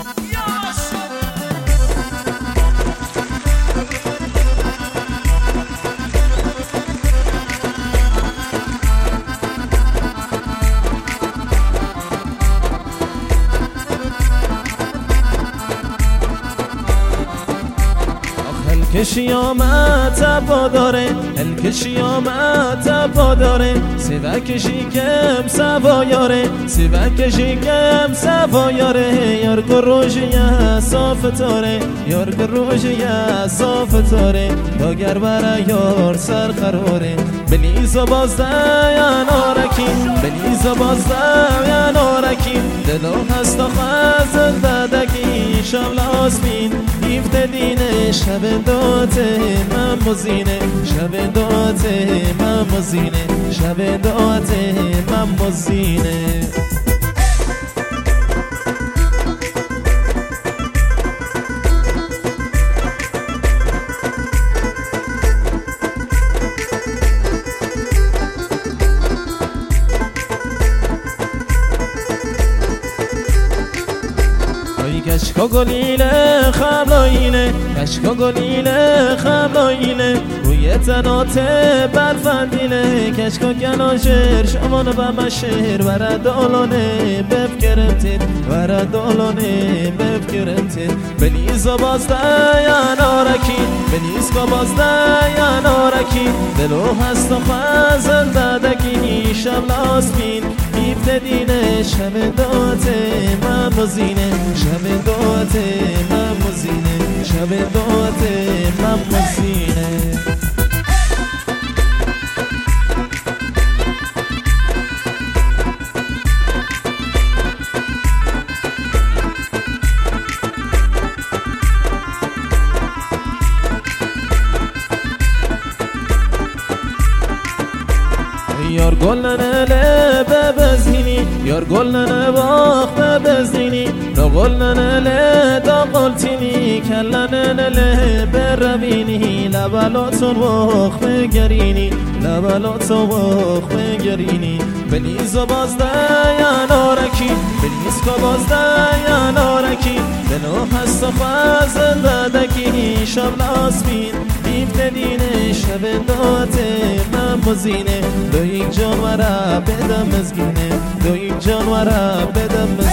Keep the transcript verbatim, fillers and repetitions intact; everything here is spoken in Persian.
کشی آمد تبا داره هل کشی آمد تبا داره سیوه کشی کم سوا یاره سیوه کشی کم سوا یاره یار گروژی صاف تاره یار گروژی صاف تاره داگر برای یار سر قراره بلیزا بازده یا نارکیم بلیزا بازده یا نارکیم دلو هست و خزن ددگی شمل آسمین دیفت دینه شب داته من مزینه شب داته من مزینه شب داته من مزینه کشکا گلیله خبلاینه کشکا گلیله خبلاینه روی تنات برفندینه کشکا گناجر شمانه و مشهر ورد آلانه بفکرمتید ورد آلانه بفکرمتید بلیزا بازده یا نارکی بلیزا بازده یا نارکی دلو هست و خزن ددگی شب لاسمین دیفت دینه شب داته من مزینه شب داته من مزینه شب داته من مزینه یار گلنه لبه بزینی یار گلنه باخ بزینی نو گلنه لدا قلتینی کلنه لبه روینی لبلاتون باخ بگرینی لبلاتون باخ بگرینی بلیزا بازده یا نارکی بلیزا بازده یا نارکی دلو هست و خزن ددگی شب لاسمین دیفت دینه شب داته من مزینه دو یک جانوره بدم مزگینه دو یک جانوره بدم مزگینه